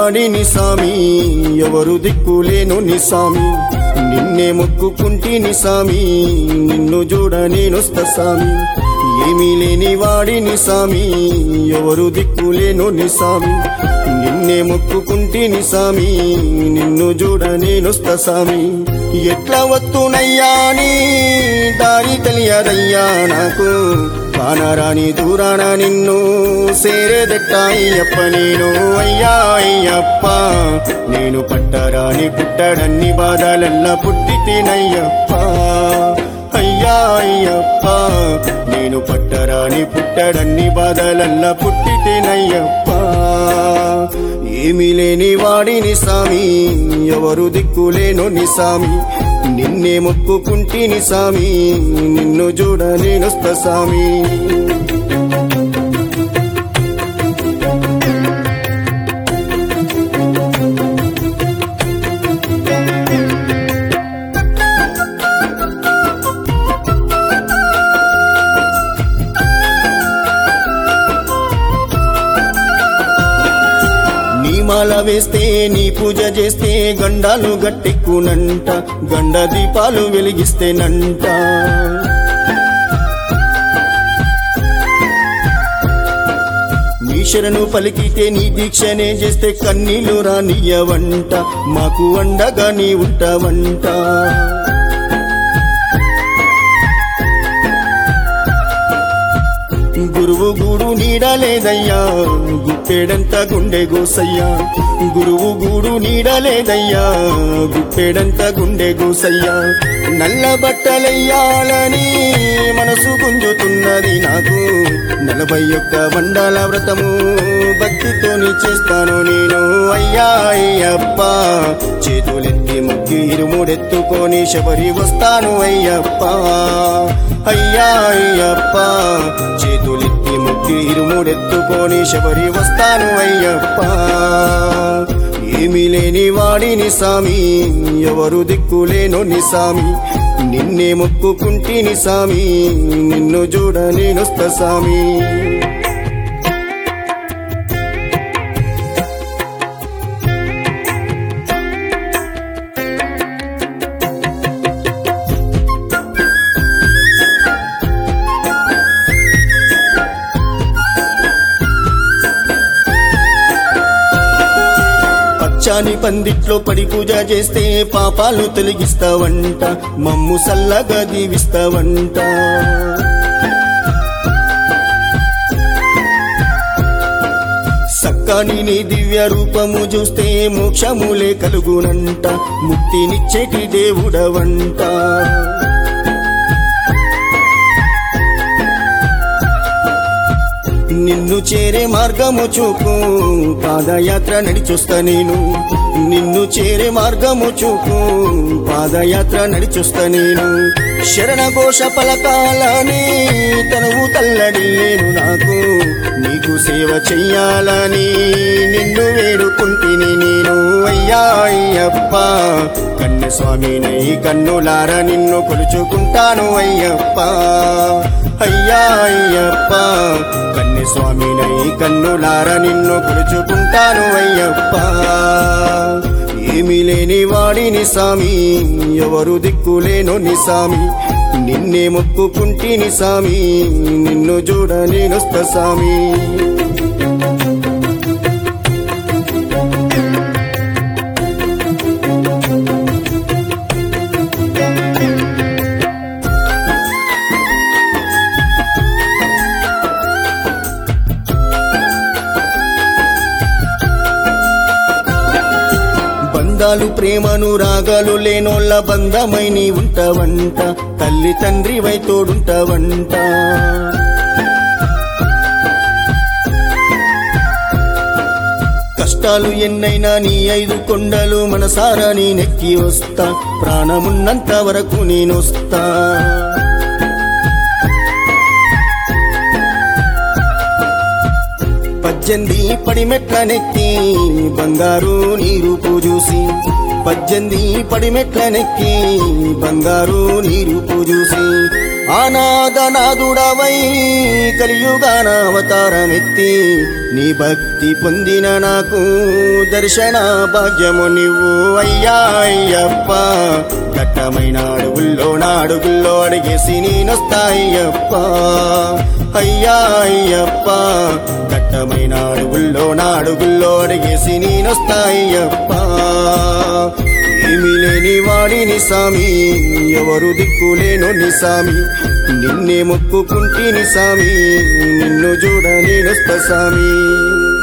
వాడిని సామి ఎవరు దిక్కులేను ని సామి నిన్నే మొక్కుకుంటిని సామి నిన్ను చూడ నేనొస్తా సామి ఏమీ లేని వాడిని సామి ఎవరు దిక్కులేను ని సామి నిన్నే మొక్కుకుంటిని సామి నిన్ను చూడ నేనొస్తా సామి ఎట్లా వత్తునయ్యా నీ దారి తెలియదయ్యా నాకు కానరాని దూరాన నిన్ను సేరేదెట్టాయ్యప్ప నేను అయ్యా అయ్యప్ప నేను పట్టరాని పుట్టడన్ని బాధలల్లా పుట్టి తినయ్యప్ప అయ్యా అయ్యప్ప నేను పట్టరాని పుట్టడన్ని బాధలల్లా పుట్టి తినయ్యప్ప ఏమీ లేని వాడిని సామి ఎవరు దిక్కులేను ని సామి నిన్నే మొక్కుకుంటిని సామి నిన్ను చూడ నేనొస్తా సామి మాల వేస్తే నీ పూజ చేస్తే గండాలు గట్టెక్కునంట గండ దీపాలు వెలిగిస్తేనంట నీ శరణు పలికితే నీ దీక్షనే చేస్తే కన్నీళ్లు రానియవంట మాకు అండగా నీ ఉంటావంట గురువు గూడు నీడలేదయ్యా గుప్పెడంత గుండె గోసయ్యా గురువు గూడు నీడలేదయ్యా గుప్పెడంత గుండె గోసయ్యా నల్ల బట్టలయ్యాలని మనసు గుంజుతున్నది నాకు 41 మండల వ్రతము భక్తితోని చేస్తాను నేను అయ్యా అయ్యప్ప చేతులెత్తి ముక్కి ఇరుముడెత్తుకొని శబరి వస్తాను అయ్యప్ప అయ్యా అయ్యప్ప చేతులెత్తి ముక్కి ఇరుముడెత్తుకొని శబరి వస్తాను అయ్యప్ప ఏమీ లేని వాడిని సామి ఎవరు దిక్కులేను ని సామి నిన్నే మొక్కుకుంటిని సామి నిన్ను చూడ నేనొస్తా సామి చాని పందిట్లో పడి పూజ చేస్తే పాపాలు తొలగిస్తావంట మమ్ము సల్లగా దీవిస్తావంట సక్కాని నీ దివ్య రూపము చూస్తే మోక్షములే కలుగునంట ముక్తినిచ్చేటి దేవుడవంట నిన్ను చేరే మార్గము చూపు పాదయాత్ర నడిచొస్తా నేను నిన్ను చేరే మార్గము చూపు పాదయాత్ర నడిచొస్తా నేను శరణ ఘోష పలకాలని తనువు తల్లడిల్లేను నాకు నీకు సేవ చెయ్యాలని నిన్ను వేడుకుంటిని నేను అయ్యా అయ్యప్ప కన్య స్వామినై కన్నులార నిన్ను కొలుచుకుంటాను అయ్యప్ప అయ్యా అయ్యప్ప కన్య స్వామినై కన్నులార నిన్ను కొలుచుకుంటాను అయ్యప్ప ఏమీ లేని వాడిని సామి ఎవరు దిక్కులేను ని సామి నిన్నే మొక్కుకుంటిని సామి నిన్ను చూడ నేనొస్తా సామి బంధాలు ప్రేమను రాగాలు లేనోళ్ళ బంధమై నీ ఉంటావంట తల్లి తండ్రివై తోడుంటావంట కష్టాలు ఎన్నైనా నీ 5 కొండలు మనసారా నీ నెక్కి వస్తా ప్రాణమున్నంత వరకు నేనొస్తా పజ్జంది పడిమెట్ల నెక్కి బంగారు నీ రూపు చూసి పజ్జంది పడిమెట్ల నెక్కి బంగారు నీ రూపు చూసి అనాథనాథుడవై కలియుగాన అవతారమెత్తి నీ భక్తి పొందిన నాకు దర్శన భాగ్యము నీవు అయ్యా అయ్యప్ప దట్టమైన అడుగుల్లో అడిగేసి నేనొస్తాయ్యప్ప అయ్యా అయ్యప్ప దట్టమైన అడుగుల్లో అడిగేసి నేనొస్తాయ్యప్ప ఏమి లేని వాడిని సామి ఎవరు దిక్కులేనోని సామి నిన్నే మొక్కుకుంటిని సామి నిన్ను చూడ నేనొస్తా సామి